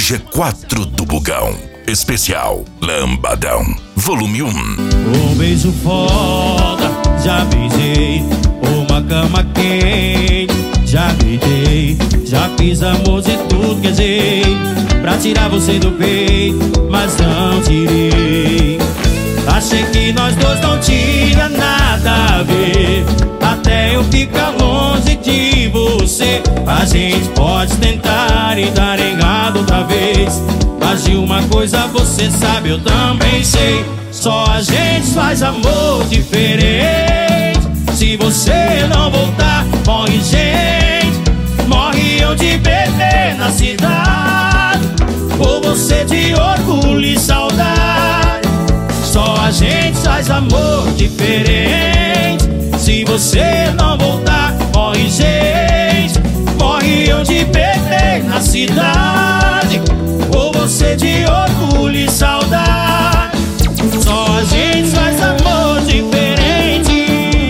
G4 do Bugão. Especial Lambadão, volume 1. Um beijo foda, já beijei. Uma cama quente, já deitei. Já fiz amor de tudo que é jeito pra tirar você do peito, mas não tirei. Achei que nós dois não tinha nada a ver, até eu ficar longe de você. A gente pode tentar e dar errado outra vez, mas de uma coisa você sabe, eu também sei. Só a gente faz amor diferente. Se você não voltar, morre gente. Morre eu de beber na cidade, ou você de orgulho e saudade. Só a gente faz amor diferente. Se você não voltar, morre gente. Morre eu de beber na cidade, ou você de orgulho e saudade. Só a gente faz amor diferente.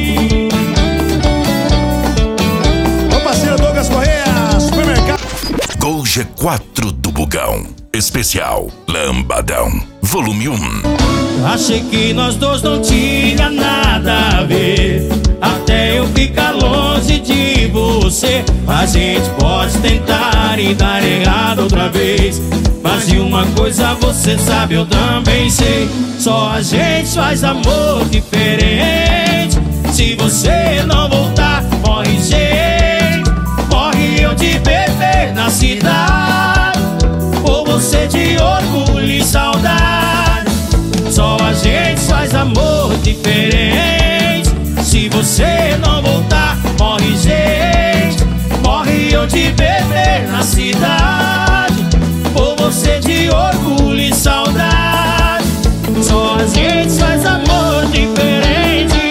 Ô parceiro Douglas Correia, supermercado. Gol G4 do Bugão. Especial Lambadão, volume 1. Achei que nós dois não tinha nada a ver, até eu ficar longe de você. A gente pode tentar e dar errado outra vez, mas de uma coisa você sabe, eu também sei. Só a gente faz amor diferente. Se você não voltar, morre gente. Morre eu de beber na cidade, ou você de orgulho e saudade. Só a gente faz amor diferente. Se você não voltar, morre gente. Morre eu de beber na cidade, ou você de orgulho e saudade. Só a gente faz amor diferente.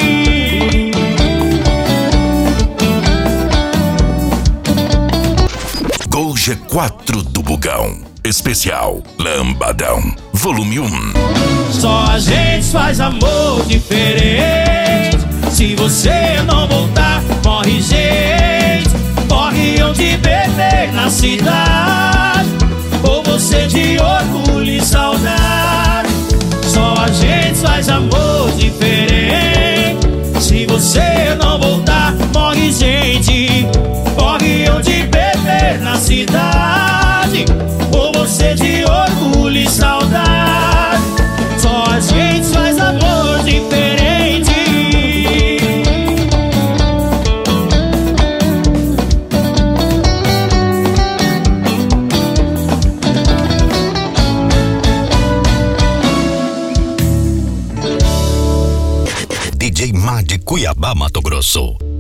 Gol G4 do Bugão. Especial Lambadão, volume 1. Só a gente faz amor diferente. Se você não voltar, morre gente. Morre eu de beber na cidade, ou você de orgulho e saudade. Só a gente faz amor diferente. Se você não voltar, morre gente. Morre eu de beber na cidade, ou você de orgulho e saudade. Só a gente faz amor diferente. DJ Má de Cuiabá, Mato Grosso.